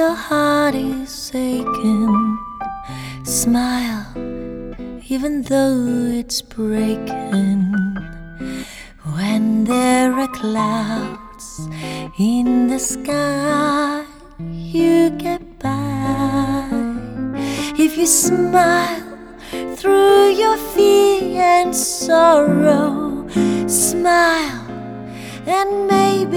your heart is aching, smile even though it's breaking. When there are clouds in the sky, you get by. If you smile through your fear and sorrow, smile and maybe